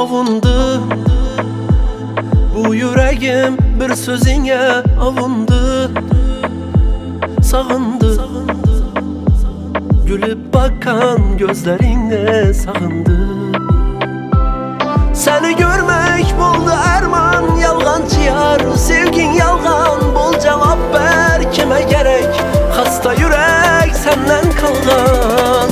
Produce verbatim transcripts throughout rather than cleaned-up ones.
avundu. Bu yüreğim bir sözüne avundu. Sağındı, gülüp bakan gözlerine sağındı. Seni görmek buldu erman, yalgancı yar. Sevgin yalgan, bol cevap ver. Kime gerek hasta yürek senden kalgan.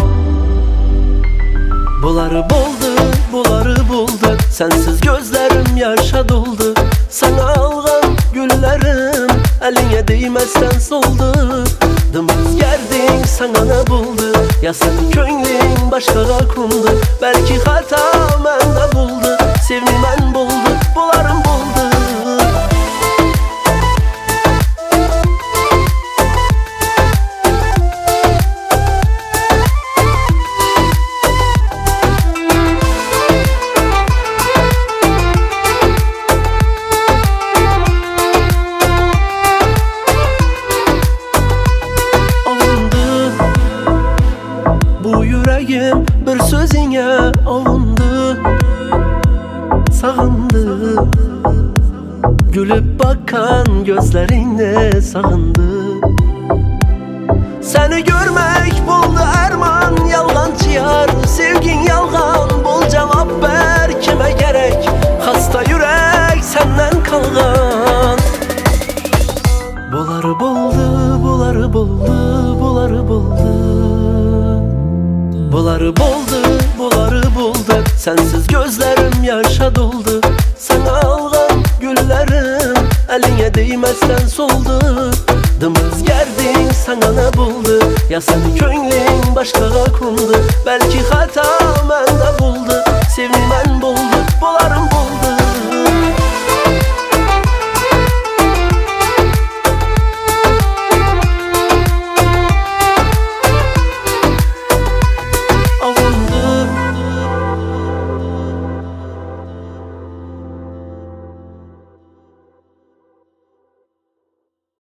Buları buldu, buları buldu. Sensiz gözlerim yaşa doldu. Sana algan güllerim eline değmezsen soldu. Dımız gerdin sana ne buldu? Ya senin könlün başkaga kundu. Belki hata mende buldu. Sevmen buldu, bularım buldu. Bu yüreğim bir sözüne avundu. Sağındı, gülüp bakan gözlerine sağındı. Seni görmek buldu erman, yalgancı yar. Sevgin yalgan, bol cevap ver. Kime gerek hasta yürek senden kalgan. Buları buldu, buları buldu, buları buldu. Buları buldu, buları buldu. Sensiz gözlerim yaşa doldu. Sana algan güllerim eline değmezsen soldu. Dımız gerdin sana ne buldu? Ya senin könlün başkaga kundu. Belki hata